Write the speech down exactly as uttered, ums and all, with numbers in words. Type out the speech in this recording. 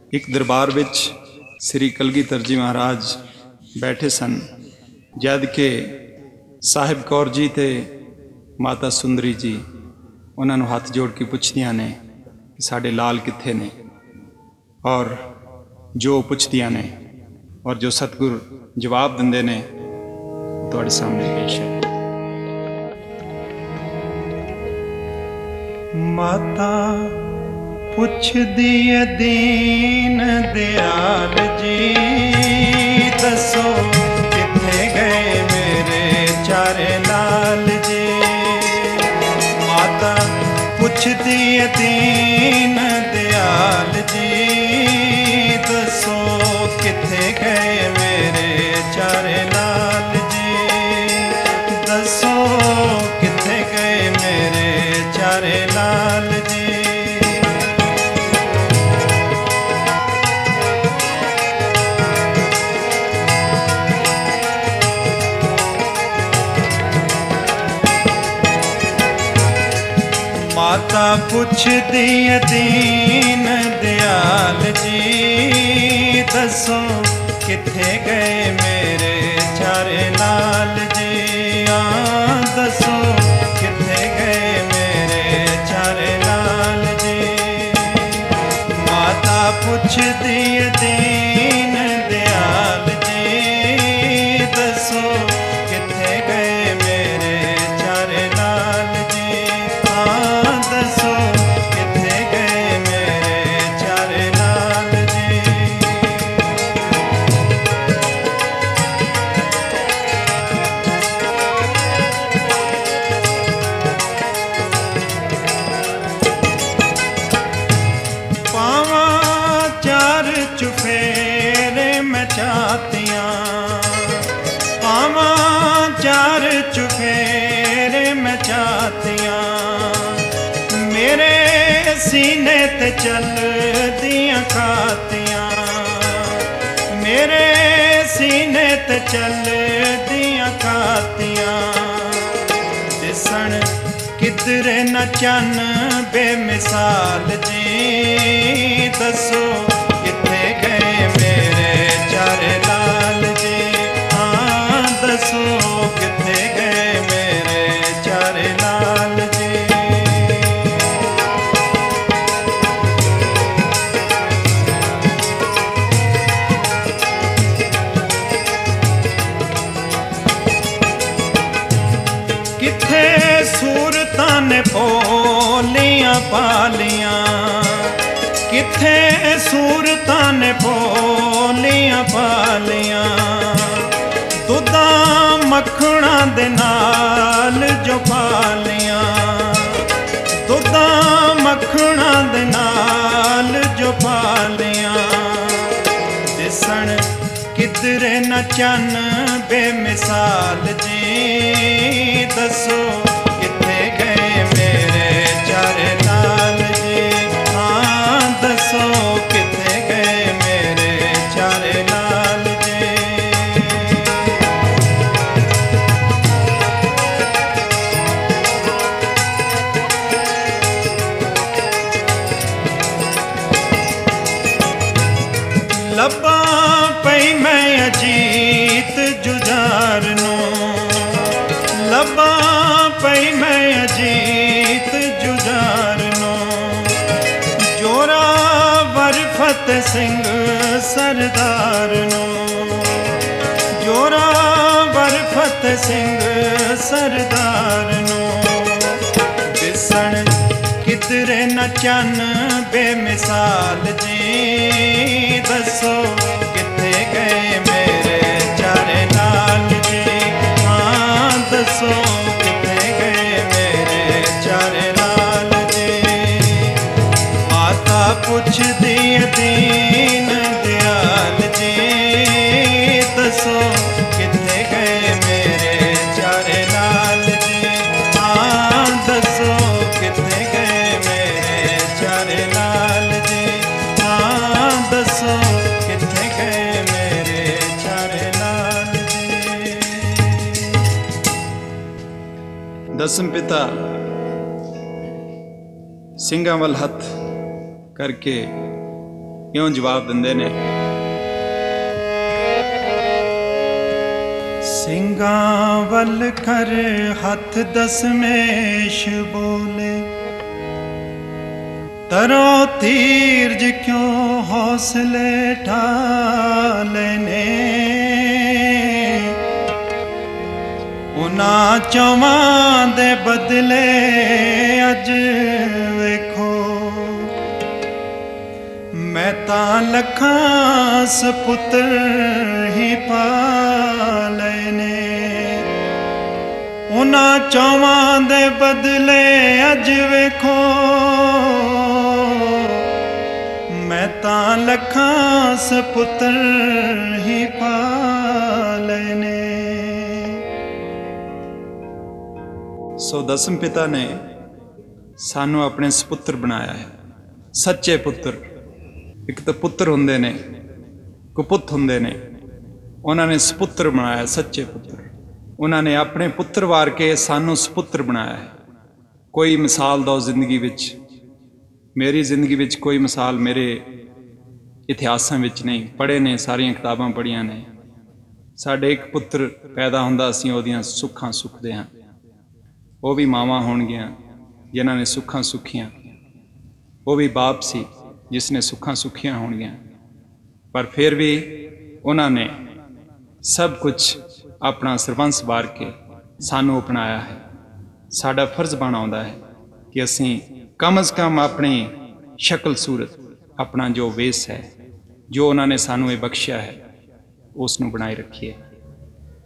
एक दरबार विच श्री कलगीधर जी महाराज बैठे सन। जद के साहिब कौर जी ते माता सुंदरी जी उन्होंने हाथ जोड़ के पुछदियां ने कि साडे लाल कित्थे ने, और जो पुछदियां ने और जो सतगुर जवाब दिंदे ने तुहाडे सामने पेश है। माता पुछदी है दीन दयाल जी, दसो किथे गए मेरे चारे लाल जी। माता पुछदी है दीन दयाल जी, दसो किथे गए मेरे चारे लाल जी। दसो किथे गए मेरे चारे लाल जी। माता पुछदी है दीन दयाल जी, दसो किथे गए मेरे चारे लाल जी। आ दसो किथे गए मेरे चारे लाल जी। माता पुछदी है दीन दयाल जी, दसो किथे गए मेरे चारे लाल जी। आ दसो किथे गए मेरे चारे लाल जी। पावा चार चुफेरे मैं चाहतियाँ, पावा चार चुफेरे मैं चाहतियाँ। मेरे सीने ते चल दियाँ खातियाँ, मेरे सीने ते चल दियां खातियाँ। दिसण किधरे न चन बेमिसाल जी, दसो किथे गए मेरे चारे लाल जी। हाँ दसो किथे गए मेरे चारे लाल जी। किथे सूरतां ने भोलियां पालियां, किथे सूरतां ने भोलियां पालियां। दुधा मखणा दे नाल जो पालियां, दुधा मखणा दे नाल जो पालियां। दिसण किधरे न चन बेमिसाल जी, दसो किथे गए मेरे चारे लाल जी। हाँ दसो किथे गए मेरे चारे लाल जी। लब्बा पई मैं अजीत जुझार नूं, लब्बा पई मैं अजीत जुझार नूं। जोरावर फतेह सिंह सरदार नूं, जोरावर फतेह सिंह सरदार नूं। दिसण किधरे न चन बेमिसाल जी, दसो किथे गए मेरे चारे लाल जी। हाँ दसो किथे गए मेरे चारे लाल जी। माता पुछदी है दीन दयाल जी, दसो किथे गए मेरे चारे लाल जी। हाँ दसो किथे गए मेरे चारे लाल जी। हाँ दसो किथे गए मेरे चारे लाल जी। दसम पिता सिंगां वल हथ करके ਇਉਂ ਜਵਾਬ ਦਿੰਦੇ ਨੇ, ਸਿੰਘਾਂ ਵੱਲ ਕਰ ਹੱਥ ਦਸਮੇਸ਼ ਬੋਲੇ, ਤਰੋ ਧੀਰਜ ਕਿਉਂ ਹੌਸਲੇ ਢਾਲੇ ਨੇ। ਉਹਨਾਂ ਚੌਵਾਂ ਦੇ ਬਦਲੇ ਅੱਜ ਵੇਖੋ, ਮੈਂ ਤਾਂ ਲੱਖਾਂ ਸਪੁੱਤਰ ਹੀ ਪਾਲੇ ਨੇ। ਉਹਨਾਂ ਚੌਵਾਂ ਦੇ ਬਦਲੇ ਅੱਜ ਵੇਖੋ, ਮੈਂ ਤਾਂ ਲੱਖਾਂ ਸਪੁੱਤਰ ਹੀ ਪਾਲੇ ਨੇ। ਸੋ ਦਸਮ ਪਿਤਾ ਨੇ ਸਾਨੂੰ ਆਪਣੇ ਸਪੁੱਤਰ ਬਣਾਇਆ ਹੈ, ਸੱਚੇ ਪੁੱਤਰ। ਇੱਕ ਤਾਂ ਪੁੱਤਰ ਹੁੰਦੇ ਨੇ, ਕੁਪੁੱਤ ਹੁੰਦੇ ਨੇ, ਉਹਨਾਂ ਨੇ ਸਪੁੱਤਰ ਬਣਾਇਆ, ਸੱਚੇ ਪੁੱਤਰ। ਉਹਨਾਂ ਨੇ ਆਪਣੇ ਪੁੱਤਰ ਵਾਰ ਕੇ ਸਾਨੂੰ ਸਪੁੱਤਰ ਬਣਾਇਆ ਹੈ। ਕੋਈ ਮਿਸਾਲ ਦਿਓ ਜ਼ਿੰਦਗੀ ਵਿੱਚ। ਮੇਰੀ ਜ਼ਿੰਦਗੀ ਵਿੱਚ ਕੋਈ ਮਿਸਾਲ ਮੇਰੇ ਇਤਿਹਾਸਾਂ ਵਿੱਚ ਨਹੀਂ। ਪੜ੍ਹੇ ਨੇ, ਸਾਰੀਆਂ ਕਿਤਾਬਾਂ ਪੜ੍ਹੀਆਂ ਨੇ। ਸਾਡੇ ਇੱਕ ਪੁੱਤਰ ਪੈਦਾ ਹੁੰਦਾ, ਅਸੀਂ ਉਹਦੀਆਂ ਸੁੱਖਾਂ ਸੁੱਖਦੇ ਹਾਂ। ਉਹ ਵੀ ਮਾਵਾਂ ਹੋਣਗੀਆਂ ਜਿਨ੍ਹਾਂ ਨੇ ਸੁੱਖਾਂ ਸੁੱਖੀਆਂ, ਉਹ ਵੀ ਬਾਪ ਸੀ ਜਿਸ ਨੇ ਸੁੱਖਾਂ ਸੁੱਖੀਆਂ ਹੋਣਗੀਆਂ। ਪਰ ਫਿਰ ਵੀ ਉਹਨਾਂ ਨੇ ਸਭ ਕੁਝ ਆਪਣਾ ਸਰਬੰਸ ਵਾਰ ਕੇ ਸਾਨੂੰ ਅਪਣਾਇਆ ਹੈ। ਸਾਡਾ ਫਰਜ਼ ਬਣ ਆਉਂਦਾ ਹੈ ਕਿ ਅਸੀਂ ਕਮ ਅਜ਼ ਕਮ ਆਪਣੀ ਸ਼ਕਲ ਸੂਰਤ, ਆਪਣਾ ਜੋ ਵੇਸ ਹੈ, ਜੋ ਉਹਨਾਂ ਨੇ ਸਾਨੂੰ ਇਹ ਬਖਸ਼ਿਆ ਹੈ, ਉਸ ਨੂੰ ਬਣਾਈ ਰੱਖੀਏ।